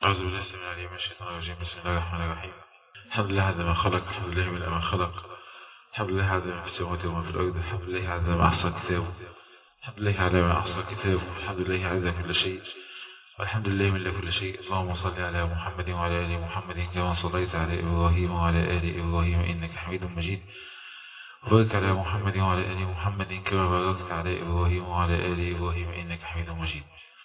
أعوذ بالله السميع العليم من الشيطان الرجيم. بسم الله الرحمن الرحيم. الحمد لله عز ما خلق، الحمد لله من ما خلق، الحمد لله عز ما في السماوات وما في الأرض، الحمد لله عز ما أحصى كتابه، الحمد لله على ما أحصى كتابه، الحمد لله عز كل شيء، والحمد لله من كل شيء. اللهم صل على محمد وعلى آل محمد كما صليت على إبراهيم وعلى آل إبراهيم إنك حميد مجيد، وبارك على محمد وعلى آل محمد كما باركت على إبراهيم وعلى آل إبراهيم إنك حميد مجيد.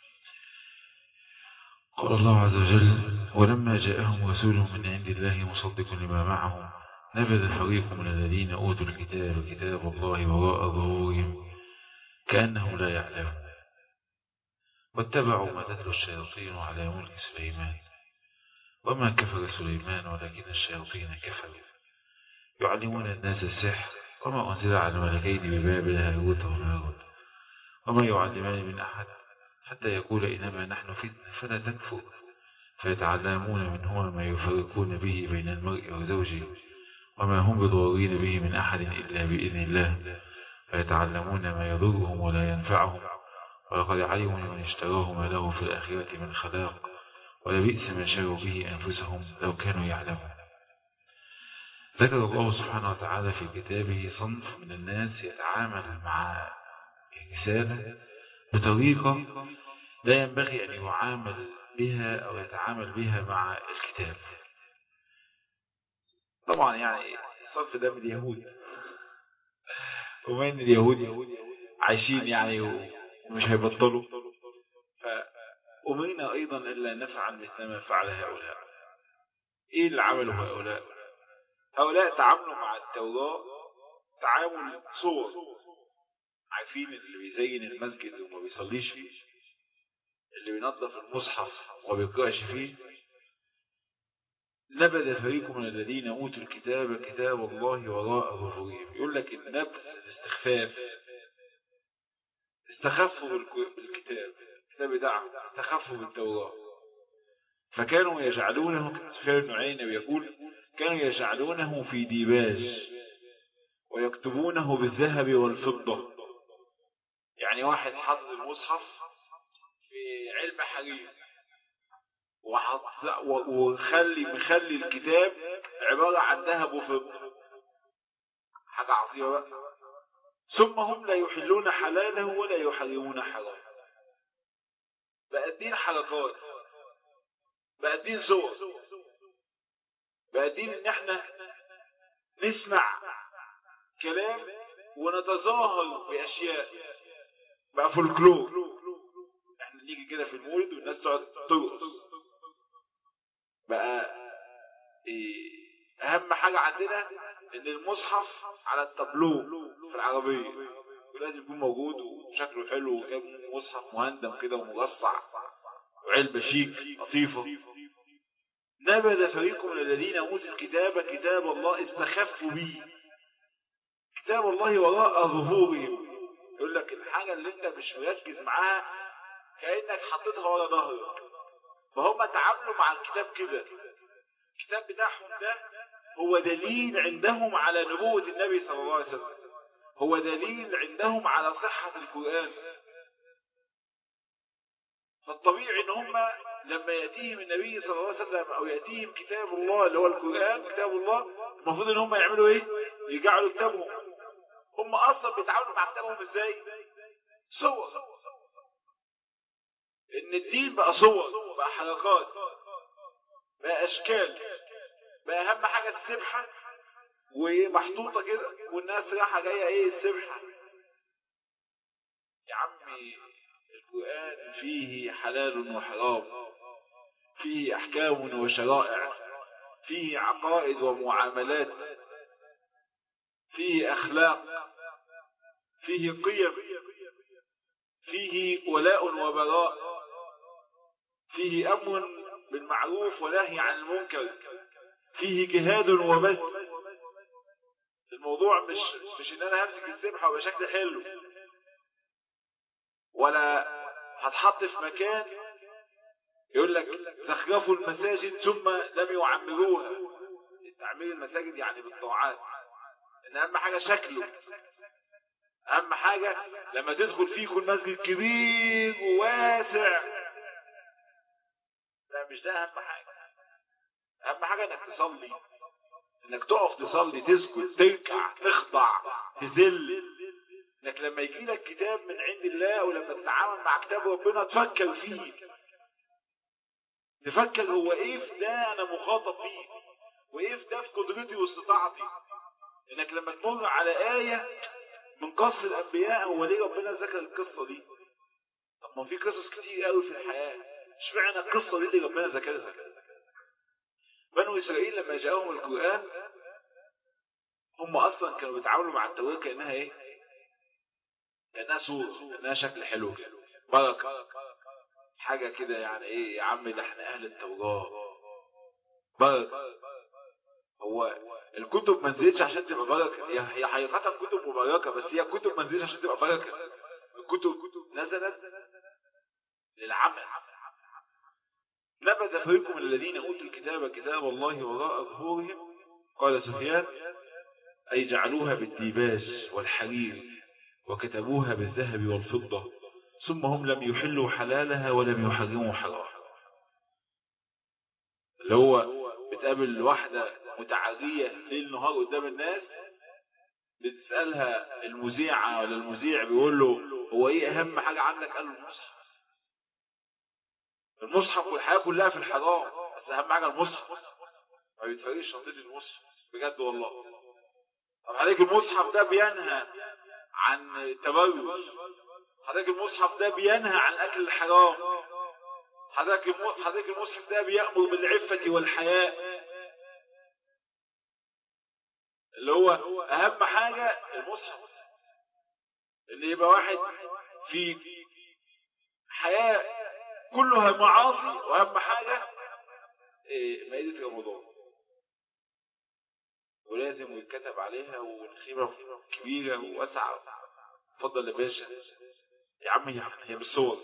قال الله عز وجل: ولما جاءهم رسول من عند الله مصدق لما معهم نبذ فريق من الذين أوتوا الكتاب كتاب الله وراء ظهورهم كأنهم لا يعلمون واتبعوا ما تتلو الشياطين على ملك سليمان وما كفر سليمان ولكن الشياطين كفروا يعلمون الناس السحر وما أنزل على الملكين ببابل هاروت وماروت وما يعلمان من أحد حتى يقول إنما نحن فتنة فلا تكفر فيتعلمون منهما ما يفرقون به بين المرء وزوجه وما هم بضارين به من أحد إلا بإذن الله فيتعلمون ما يضرهم ولا ينفعهم ولقد علموا من اشتراه ما له في الآخرة من خلاق ولبئس ما شروا به أنفسهم لو كانوا يعلمون. ذكر الله سبحانه وتعالى في كتابه صنف من الناس يتعامل مع الرسالة بطريقة لا ينبغي أن يعامل بها أو يتعامل بها مع الكتاب. طبعا يعني الصنف ده من اليهود، ومن اليهود عايشين يعني ومش هيبطلوا، فأمرنا أيضا إلا نفعل مثل ما فعل هؤلاء. إيه اللي عملوا هؤلاء؟ هؤلاء تعاملوا مع التوراة تعامل صور. عارفين اللي بيزين المسجد وما بيصليش فيه، اللي بينظف المصحف وما بيقرأش فيه. نبذ فريق من الذين أوتوا الكتاب كتاب الله وراء ظهورهم. يقول لك النبذ الاستخفاف، استخفوا بالكتاب، الكتاب بتاعهم استخفوا بالتوراة، فكانوا يجعلونه، سفيان بن عيينة بيقول كانوا يجعلونه في ديباج ويكتبونه بالذهب والفضة. يعني واحد حط المصحف في علبة حرير مخلي الكتاب عبارة عن ذهب وفضة، حاجة عظيمة بقى. ثم هم لا يحلون حلاله ولا يحرمون حرامه. بقى الدين حركات، بقى الدين صور، بقى الدين ان احنا نسمع كلام ونتظاهر باشياء، بقى فولكلور. احنا نيجي كده في المولد والناس تقعد ترقص. بقى اهم حاجة عندنا ان المصحف على التابلو في العربية ولازم يكون موجود وشكله حلو، وكان مصحف مهندم كده ومغصع وعلبة شيك لطيفة. نبذ فريق من الذين اوتوا الكتاب كتاب الله استخفوا به، كتاب الله وراء ظهورهم. يقول لك الحاجة اللي انت مش مركز معاها كأنك حطيتها ورا ظهرك. فهم تعاملوا مع الكتاب كده. الكتاب بتاعهم ده هو دليل عندهم على نبوة النبي صلى الله عليه وسلم، هو دليل عندهم على صحة القرآن. فالطبيعي ان هم لما يأتيهم النبي صلى الله عليه وسلم او يأتيهم كتاب الله اللي هو القرآن كتاب الله، المفروض ان هم يعملوا ايه؟ يرجعوا لكتابهم. هم اصلا بيتعاملوا مع كتابهم ازاي؟ صور. ان الدين بقى صور، بقى حركات، بقى اشكال، بقى اهم حاجة السبحة ومحطوطة كده والناس رايحة جاية ايه السبحة. يا عمي القرآن فيه حلال وحرام، فيه احكام وشرائع، فيه عقائد ومعاملات، فيه اخلاق، فيه قيم، فيه ولاء وبراء، فيه امر بالمعروف ونهي عن المنكر، فيه جهاد وبث. الموضوع مش ان انا همسك السبحة وبشكل حلو، ولا هتحط في مكان يقول لك زخرفوا المساجد ثم لم يعمروها. تعمير المساجد يعني بالطاعات، ان اهم حاجة شكله، اهم حاجة لما تدخل فيه يكون مسجد كبير وواسع. لا مش ده اهم حاجة. اهم حاجة انك تصلي، انك تقف تصلي، تسجد، تركع، تخضع، تذل. انك لما يجي لك كتاب من عند الله ولما تتعامل مع كتاب ربنا تفكر فيه، تفكر هو ايه في ده انا مخاطب بيه، وايه في ده في قدرتي واستطاعتي. انك لما تمر على آية من قصص الانبياء، هو ليه ربنا ذكر القصة دي؟ طب ما في قصص كتير قوي في الحياة، اشمعنى القصة دي اللي ربنا ذكرها؟ بنو اسرائيل لما جاءهم القرآن هم اصلا كانوا بيتعاملوا مع التوراة كأنها ايه؟ كأنها صورة، كأنها شكل حلو كده، بركة، حاجة كده يعني ايه يا عم ده احنا اهل التوراة، بركة. هو الكتب ما نزلتش عشان تبقى بركة، هي حقيقة كتب مباركة، بس هي كتب ما نزلتش عشان تبقى بركة. الكتب نزلت للعمل. نبذ فريق من الذين اوتوا الكتاب كتاب الله وراء ظهورهم، قال سفيان اي جعلوها بالديباج والحرير وكتبوها بالذهب والفضة، ثم هم لم يحلوا حلالها ولم يحرموا حرامها. اللي هو بتقابل واحدة متعرية ليل نهار قدام الناس، بتسألها المذيعة ولا المذيع بيقول له هو ايه اهم حاجة عندك؟ قال له المصحف. المصحف والحياة كلها في الحرام، بس اهم حاجة المصحف. ما بيتفرقش شنطة المصحف بجد والله. طب حضرتك المصحف ده بينهى عن التبرج، حضرتك المصحف ده بينهى عن اكل الحرام، حضرتك المصحف ده بيأمر بالعفة والحياء. اللي هو اهم حاجة المصحف، اللي يبقى واحد في حياة كلها معاصي، واهم حاجة مائدة رمضان، ولازم يتكتب عليها والخيمة كبيرة وواسعة. اتفضل يا باشا يا عم، هي بالصور.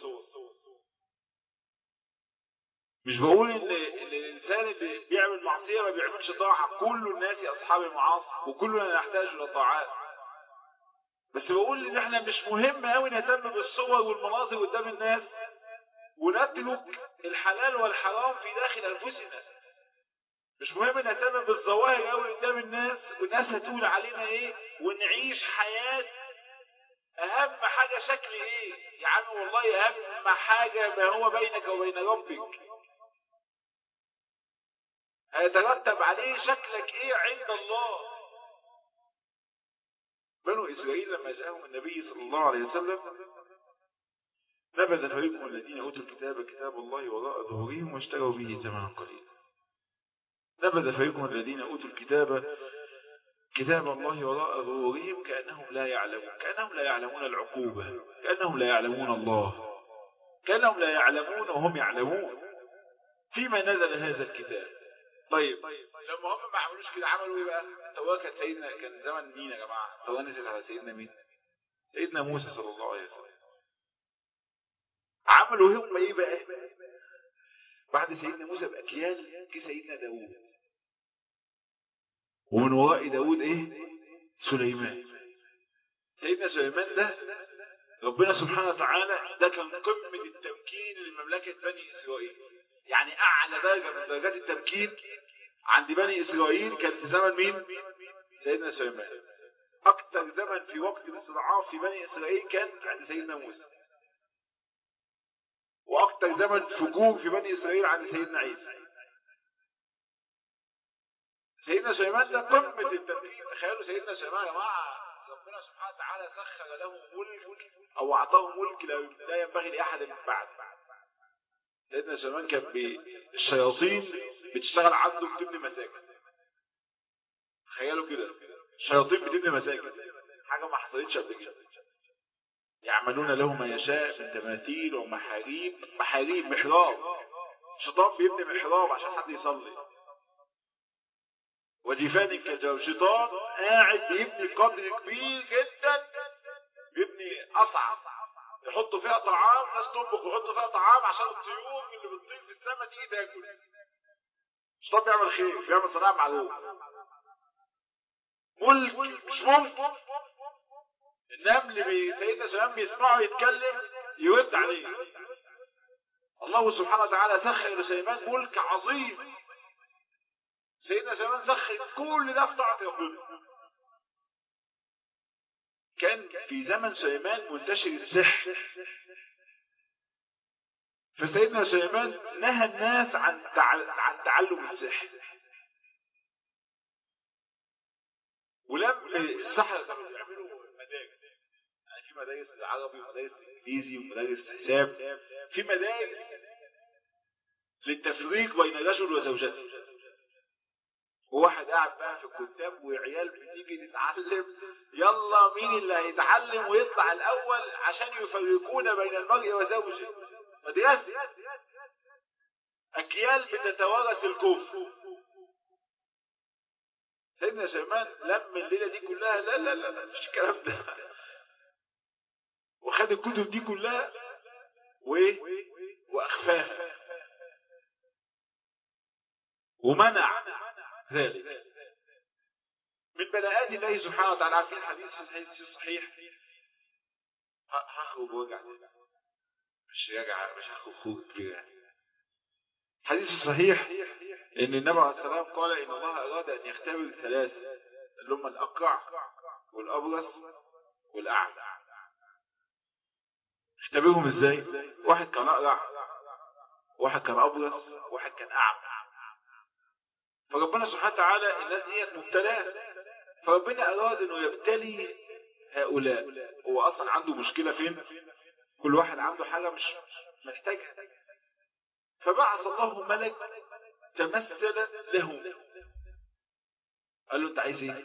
مش بقول ان الانسان اللي بيعمل معصية ما بيعملش طاعة، كل الناس اصحاب المعاصي وكلنا نحتاج الى طاعات، بس بقول ان احنا مش مهم قوي نهتم بالصور والمناظر قدام الناس ونترك الحلال والحرام في داخل انفسنا. مش مهم نهتم بالظواهر قوي قدام الناس والناس هتقول علينا ايه، ونعيش حياة اهم حاجة شكل ايه يا عم. والله اهم حاجة ما هو بينك وبين ربك، هيترتب عليه شكلك ايه عند الله. بنو اسرائيل لما جاءهم النبي صلى الله عليه وسلم نبذ فريق من الذين اوتوا الكتاب كتاب الله وراء ظهورهم واشتروا به ثمنا قليلا. نبذ فريق من الذين اوتوا الكتاب كتاب الله وراء ظهورهم كأنهم لا يعلمون، كأنهم لا يعلمون العقوبة، كأنهم لا يعلمون الله، كأنهم لا يعلمون وهم يعلمون فيما نزل هذا الكتاب. طيب لما هم ما عملوش كده عملوا ايه بقى؟ التوراة كان سيدنا، كان زمن مين يا جماعة؟ التوراة نزلت على سيدنا مين؟ سيدنا موسى صلى الله عليه وسلم. عملوا هم ايه بقى؟ بعد سيدنا موسى بأكيال جه سيدنا داوود، ومن وراء داوود ايه؟ سليمان. سيدنا سليمان ده ربنا سبحانه وتعالى ده كان قمة التمكين لمملكة بني إسرائيل، يعني أعلى درجة من درجات التمكين عند بني إسرائيل كان في زمن مين؟ سيدنا سليمان. أكثر زمن في وقت الاستضعاف في بني إسرائيل كان عند سيدنا موسى، وأكثر زمن فجور في بني إسرائيل عند سيدنا عيسى. سيدنا سليمان ده قمة التمكين. تخيلوا سيدنا سليمان يا جماعة، ربنا سبحانه وتعالى سخر له ملك أو أعطاه ملك لا ينبغي لأحد من بعد. سيدنا سليمان كان الشياطين بتشتغل عنده بتبني مساجد. تخيلوا كده، الشياطين بتبني مساجد، حاجة ما حصلتش قبل كده. يعملون له ما يشاء من تماثيل ومحاريب، محراب، شيطان بيبني محراب عشان حد يصلي، وجفان كالجو، شيطان قاعد بيبني قدر كبير جدا، بيبني قصعة يحطوا فيها طعام، ناس تطبخ ويحطوا فيها طعام عشان الطيور اللي بتطير في السماء تيجي تاكل. شيطان بيعمل خير، بيعمل صناعة معروف، ملك مش ممكن. النمل سيدنا سليمان بيسمعه يتكلم يرد عليه، الله سبحانه وتعالى سخر لسليمان ملك عظيم. سيدنا سليمان سخر كل ده في طاعة ربنا. كان في زمن سليمان منتشر السحر، فسيدنا سليمان نهى الناس عن تعلم السحر. ولم السحرة كانوا بيعملوا مدارس، يعني في مدارس للعربي ومدارس للإنجليزي ومدارس حساب، في مدارس للتفريق بين رجل وزوجته. وواحد قاعد بقى في الكتاب وعيال بتيجي تتعلم، يلا مين اللي هيتعلم ويطلع الأول عشان يفرقون بين المرء وزوجه. مدرسة أجيال بتتوارث الكفر. سيدنا سليمان لم الليلة دي كلها، لا لا لا مفيش الكلام ده، وخد الكتب دي كلها وأخفاها ومنع ذلك. من بلاءات الله سبحانه وتعالى. عارفين الحديث في الصحيح، هخرج وارجع مش هخرج خروج كبير. الحديث الصحيح ان النبي عليه الصلاه والسلام قال ان الله اراد ان يختبر ثلاثه، اللي هم الاقرع والابرص والاعمى. اختبرهم ازاي؟ واحد كان اقرع، واحد كان ابرص، واحد كان اعمى. فربنا سبحانه وتعالى الناس ديت مبتلاه، فربنا اراد انه يبتلي هؤلاء. هو اصلا عنده مشكله فين؟ كل واحد عنده حاجه مش محتاجها. فبعث الله ملك تمثل له، قال له انت عايز ايه؟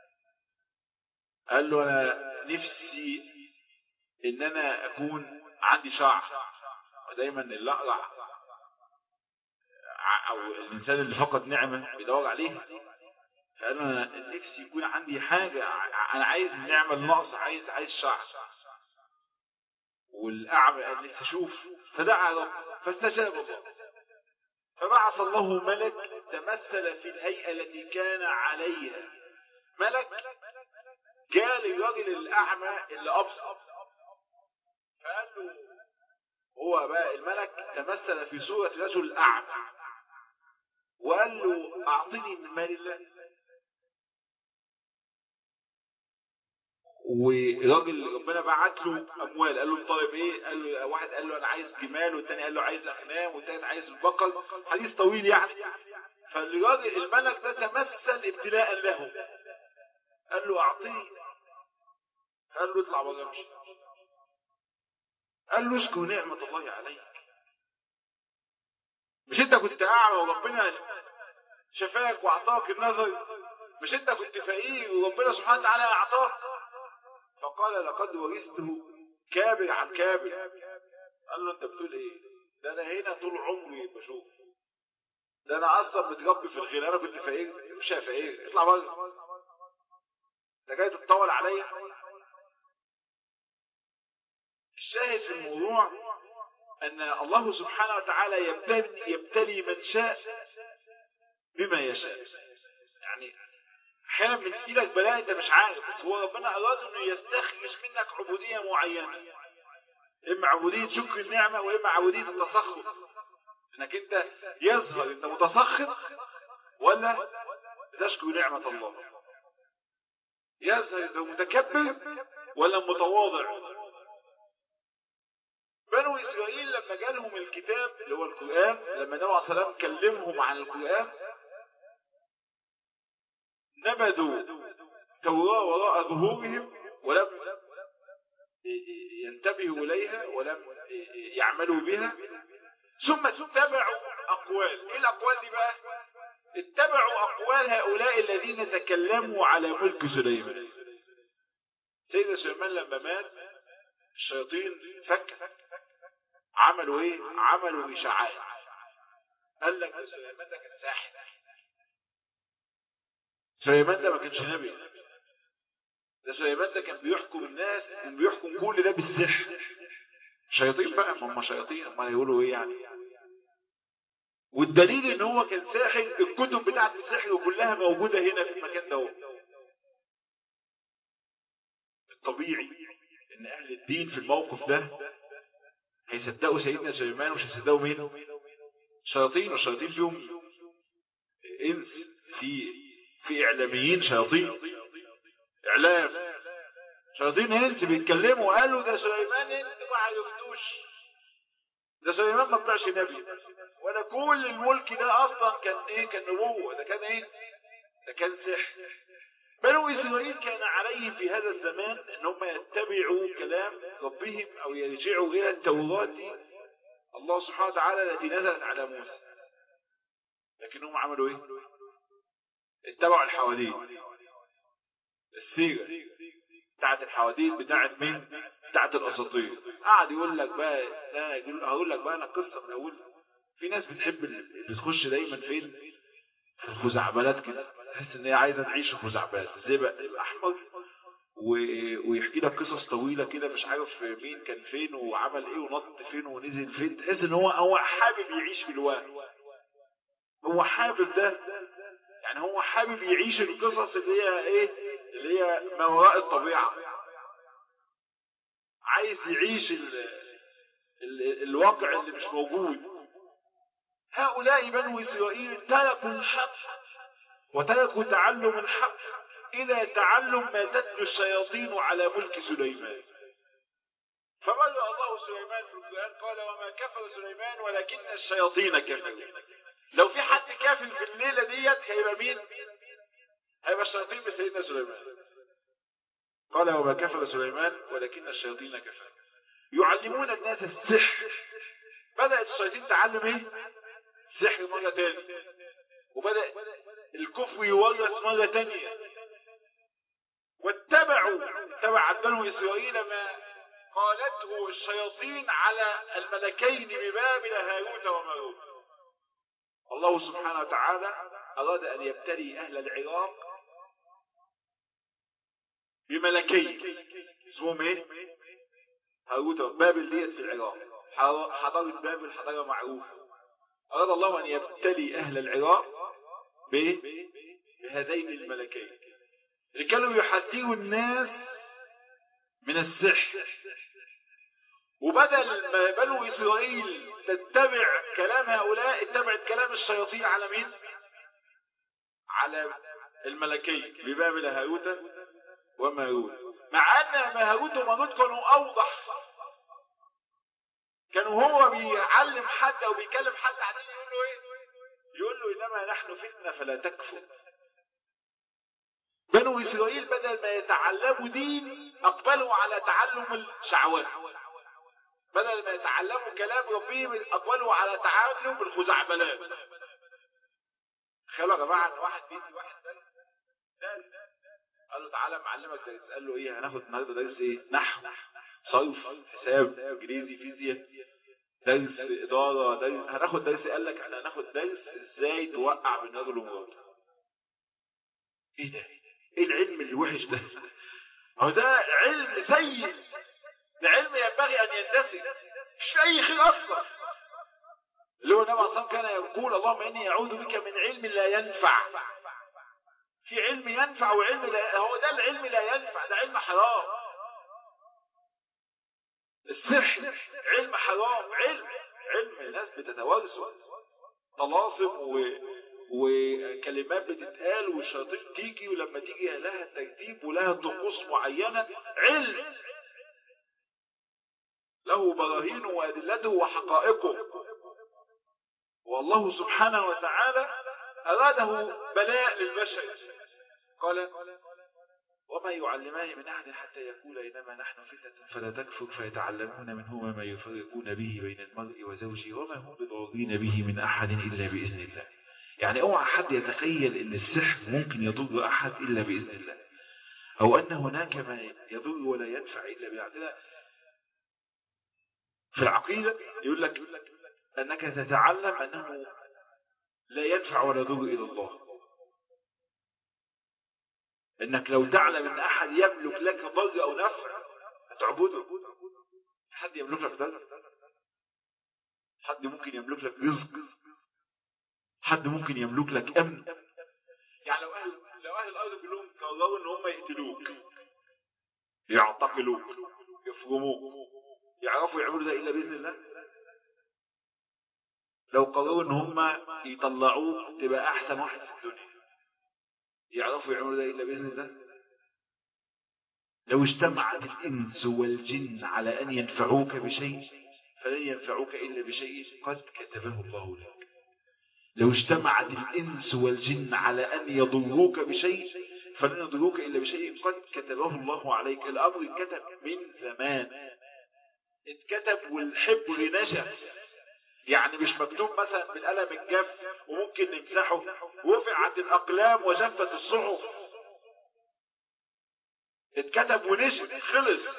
قال له انا نفسي ان انا اكون عندي شعر. ودايما اللي اقرع او الانسان اللي فقد نعمه بيدور عليها، فقال له انا نفسي يكون عندي حاجه، انا عايز النعمه الناقصه، عايز شعر. والاعمى قال نفسي اشوف، فدعا ربه فاستجاب الله. فبعث الله ملك تمثل في الهيئه التي كان عليها. ملك جاء للراجل الاعمى اللي ابصر، فقال له، هو بقى الملك تمثل في صوره رجل اعمى وقال له اعطني من مال الله. وراجل ربنا بعت له اموال، قال له طالب ايه؟ قال له واحد قال له انا عايز جمال، والتاني قال له عايز اغنام، والتالت عايز البقر. حديث طويل يعني. فالراجل الملك ده تمثل ابتلاء له، قال له اعطني، قال له اطلع بره امشي. قال له اشكر نعمة الله عليك، مش انت كنت اعمى وربنا شفاك واعطاك النظر؟ مش انت كنت فقير وربنا سبحانه وتعالى اعطاك؟ فقال لقد ورثته كابر عن كابر. قال له انت بتقول ايه؟ ده انا هنا طول عمري بشوف، ده انا اصلا متربي في الغنى، انا كنت فقير؟ مش فقير، اطلع بره، ده جاي تتطول عليا. الشاهد في الموضوع ان الله سبحانه وتعالى يبتلي من شاء بما يشاء. يعني احيانا من ايدك بلاء انت مش عارف، بس هو ربنا اراد انه يستخرج منك عبوديه معينه، اما عبوديه شكر النعمه واما عبوديه التسخط. انك انت يظهر انت متسخط ولا تشكر نعمه الله، يظهر انت متكبر ولا متواضع. بنو اسرائيل لما جالهم الكتاب اللي هو القران، لما النبي عليه الصلاه والسلام كلمهم عن القران، نبذوا التوراة وراء ظهورهم ولم ينتبهوا إليها ولم يعملوا بها، ثم اتبعوا أقوال. إيه الأقوال دي بقى؟ اتبعوا أقوال هؤلاء الذين تكلموا على ملك سليمان. سيدنا سليمان لما مات الشياطين فك عملوا ايه؟ عملوا إشاعات، قال لك سليمان ده كان ساحر، سليمان ده ما كانش نبي، ده سليمان ده كان بيحكم الناس وبيحكم كل ده بالسحر. شياطين بقى، هم شياطين، ما يقولوا ايه يعني. والدليل ان هو كان ساحر، الكتب بتاعت السحر كلها موجودة هنا في المكان ده. الطبيعي ان اهل الدين في الموقف ده هيصدقوا سيدنا سليمان ومش هيصدقوا مين؟ شياطين، والشياطين فيهم انس، في اعلاميين شياطين، اعلام شياطين انس بيتكلموا وقالوا ده سليمان انت ما عرفتوش، ده سليمان ما طلعش نبي، ولا كل الملك ده اصلا كان ايه؟ كان نبوه، ده كان ايه؟ ده كان سحر. بنو اسرائيل كان عليهم في هذا الزمان ان هم يتبعوا كلام ربهم او يرجعوا الى التوراة الله سبحانه وتعالى التي نزلت على موسى، لكنهم عملوا ايه؟ اتبعوا الحواديت، السيرة بتاعت الحواديت بتاعت مين؟ بتاعت الاساطير. قاعد يقول لك بقى، هقول لك بقى انا قصه من اولها. في ناس بتحب بتخش دايما فين؟ في الخزعبلات كده، تحس ان هي عايزه تعيش في خزعبلات، زي بقى الاحمر ويحكي لك قصص طويله كده، مش عارف مين كان فين وعمل ايه ونط فين ونزل فين، تحس ان هو حابب يعيش في الوهم، هو حابب ده، يعني هو حابب يعيش القصص اللي هي ايه؟ اللي هي ما وراء الطبيعه، عايز يعيش الواقع اللي مش موجود. هؤلاء بنو إسرائيل تركوا الحق وتركوا تعلم الحق إلى تعلم ما تتلو الشياطين على ملك سليمان. فبرأ الله سليمان في القرآن قال وما كفر سليمان ولكن الشياطين كفروا. لو في حد كافر في الليلة ديت هيبقى مين؟ هيبقى الشياطين بسيدنا سليمان. قال وما كفر سليمان ولكن الشياطين كفروا يعلمون الناس السحر. بدأت الشياطين تعلم ايه؟ السحر مرة تانية، وبدأ الكفر يورث مرة تانية، تبع بنو إسرائيل ما قالته الشياطين على الملكين ببابل هاروت وماروت. الله سبحانه وتعالى أراد أن يبتلي أهل العراق بملكين اسمهم ايه؟ هاروت. بابل ديت في العراق، حضارة بابل حضارة معروفة. أراد الله أن يبتلي أهل العراق بهذين الملكين اللي كانوا يحذروا الناس من السحر. وبدل ما بنو إسرائيل تتبع كلام هؤلاء، اتبعت كلام الشياطين على مين؟ على الملكين ببابل هاروت وماروت، مع أن هاروت وماروت كانوا أوضح. كانوا هو بيعلم حد أو بيكلم حد عشان يقول له إيه؟ يقول له إنما نحن فتنة فلا تكفر. بنو إسرائيل بدل ما يتعلموا دين أقبلوا على تعلم الشعوذة، بدل ما يتعلموا كلام ربهم أقبلوا على تعلم الخزعبلات. تخيلوا يا جماعة إن واحد بيدي واحد درس قال له تعالى معلمك درس، قال له إيه؟ هناخد النهارده درس إيه؟ نحو، صرف، حساب، إنجليزي، فيزياء، درس إدارة، درس هناخد درس. قال لك أنا هناخد درس إزاي توقع بين رجل ومراته. إيه ده؟ إيه العلم الوحش ده؟ هو ده علم سيء، ده علم ينبغي أن يندثر، مش أي خير أصلا. اللي هو النبي صلى الله عليه وسلم كان يقول اللهم إني أعوذ بك من علم لا ينفع. في علم ينفع وعلم لا، هو ده العلم لا ينفع، ده علم حرام. السحر علم حرام، علم الناس بتتوارثه، طلاسم وكلمات بتتقال والشياطين تيجي، ولما تيجي لها ترتيب ولها طقوس معينة. علم له براهينه وأدلته وحقائقه، والله سبحانه وتعالى أراده بلاء للبشر. قال وما يعلمان من أحد حتى يقول إنما نحن فتنة فلا تكفر فيتعلمون منهما ما يفرقون به بين المرء وزوجه وما هم بضارين به من أحد إلا بإذن الله. يعني اوعى حد يتخيل ان السحر ممكن يضر احد الا باذن الله، او ان هناك ما يضر ولا ينفع الا بالعدل. في العقيده يقول لك انك تتعلم انه لا ينفع ولا يضر الا الله. انك لو تعلم ان احد يملك لك ضر او نفع هتعبده. حد يملك لك ضر؟ حد ممكن يملك لك رزق؟ حد ممكن يملك لك امن؟ يعني لو اهل الارض كلهم قرروا ان هم يقتلوك، يعتقلوك، يفرموك، يعرفوا يعملوا ده إلا بإذن الله؟ لو قرروا إن هم يطلعوك تبقى أحسن واحد في الدنيا، يعرفوا يعملوا ده إلا بإذن الله؟ لو اجتمعت الإنس والجن على أن ينفعوك بشيء فلن ينفعوك إلا بشيء قد كتبه الله لك. لو اجتمعت الإنس والجن على أن يضروك بشيء فلن يضروك إلا بشيء قد كتبه الله عليك. الأمر اتكتب من زمان، اتكتب والحبر نشف، يعني مش مكتوب مثلا بالقلم الجاف وممكن نمسحه، رفعت الأقلام وجفت الصحف، اتكتب ونشف خلص.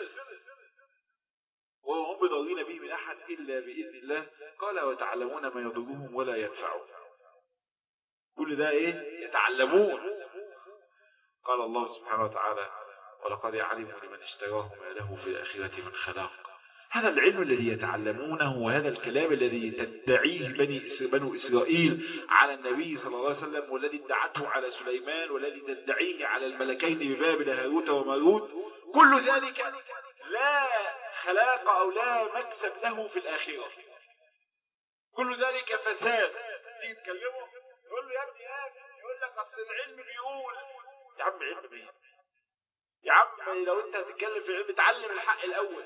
وهم بضارين به من أحد إلا بإذن الله. قال وتعلمون ما يضرهم ولا ينفعهم. كل ده إيه؟ يتعلمون. قال الله سبحانه وتعالى ولقد علموا لمن اشتراه ما له في الآخرة من خلاق. هذا العلم الذي يتعلمونه وهذا الكلام الذي تدعيه بنو إسرائيل على النبي صلى الله عليه وسلم، والذي ادعته على سليمان، والذي تدعيه على الملكين ببابل هاروت وماروت، كل ذلك لا خلاق أو لا مكسب له في الآخرة. كل ذلك فساد. تيجي تكلمه يقول له يا ابني يقول لك أصل العلم بيقول. يا عم علم مين؟ يا عم لو انت هتتكلم في علم اتعلم الحق الأول.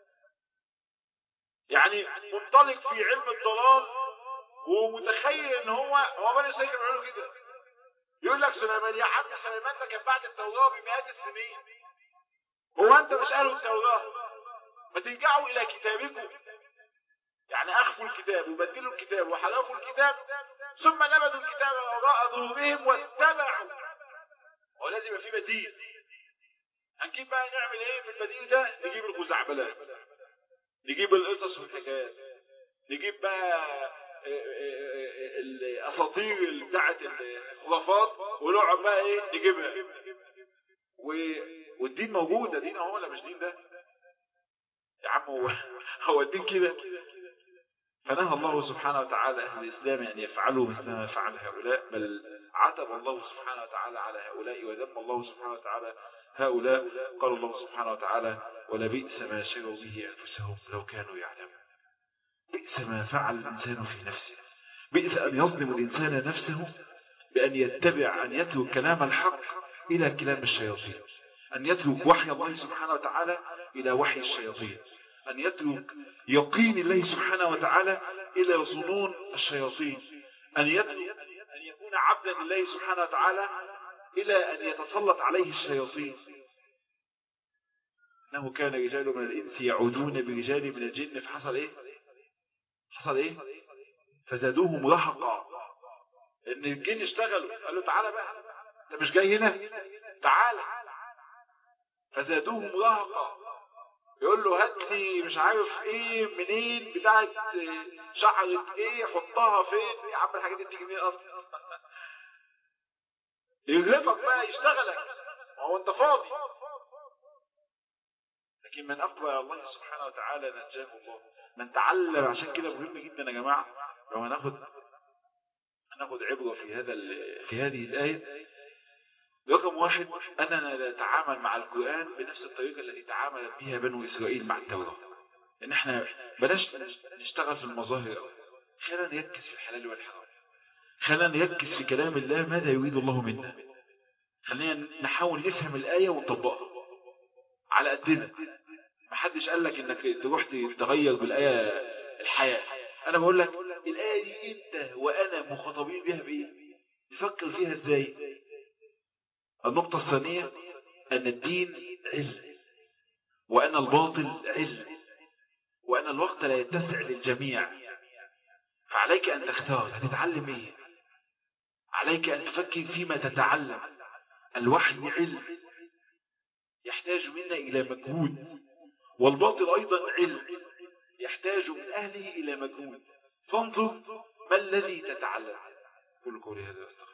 يعني منطلق في علم الضلال ومتخيل ان هو بني إسرائيل بيعملوا كده. يقول لك سليمان، يا عم سليمان ده كان بعد التوراة بمئات السنين، هو انت مش قالوا التوراة؟ ما ترجعوا الى كتابكم. يعني اخفوا الكتاب وبدلوا الكتاب وحرفوا الكتاب ثم نبذوا الكتاب وراء ظهورهم واتبعوا. ولازم يبقى في بديل. هنجيب بقى نعمل ايه في البديل ده؟ نجيب الخزعبلات، نجيب القصص والحكايات، نجيب بقى الاساطير بتاعت الخرافات ونقعد بقى ايه نجيبها. والدين موجود، دين اهو ولا مش دين ده؟ يا عم هو الدين كده. فنهى الله سبحانه وتعالى أهل الإسلام أن يفعلوا مثل ما فعل هؤلاء، بل عتب الله سبحانه وتعالى على هؤلاء وذم الله سبحانه وتعالى هؤلاء. قال الله سبحانه وتعالى ولبئس ما شروا به أنفسهم لو كانوا يعلمون. بئس ما فعل الإنسان في نفسه، بئس أن يظلم الإنسان نفسه بأن يتبع، أن يترك كلام الحق إلى كلام الشياطين، أن يترك وحي الله سبحانه وتعالى إلى وحي الشياطين، أن يترك يقين الله سبحانه وتعالى إلى ظنون الشياطين، أن يكون عبدا لله سبحانه وتعالى إلى أن يتسلط عليه الشياطين. إنه كان رجال من الإنس يعودون برجال من الجن. فحصل إيه؟ حصل إيه؟ فزادوهم رهقا. إن الجن اشتغلوا، قالوا تعالى بقى، أنت مش جاي هنا، تعالى. فزادوهم رهقا. يقول له هات لي مش عارف ايه منين، بتاعت شعرة ايه، حطها فين. يا عم الحاجات دي بتيجي منين اصلا؟ يغلبك بقى، يشتغلك، ما هو انت فاضي. لكن من اقبل على الله سبحانه وتعالى نجاه الله، من تعلم. عشان كده مهم جدا يا جماعه لو هناخد عبره في هذه الايه. رقم واحد، أننا نتعامل مع القرآن بنفس الطريقة التي تعاملت بها بنو إسرائيل مع التوراة. إن إحنا بلاش نشتغل في المظاهر أوي، خلينا نركز في الحلال والحرام، خلينا نركز في كلام الله ماذا يريد الله منا، خلينا نحاول نفهم الآية ونطبقها على قدنا. محدش قال لك إنك تروح تغير بالآية الحياة. أنا بقول لك الآية دي أنت وأنا مخاطبين بها بإيه؟ نفكر فيها إزاي؟ النقطة الثانية أن الدين علم، وأن الباطل علم، وأن الوقت لا يتسع للجميع. فعليك أن تختار هتتعلم إيه، عليك أن تفكر فيما تتعلم. الوحي علم يحتاج منا إلى مجهود، والباطل أيضا علم يحتاج من أهله إلى مجهود. فانظر ما الذي تتعلم. قل قولي هذا.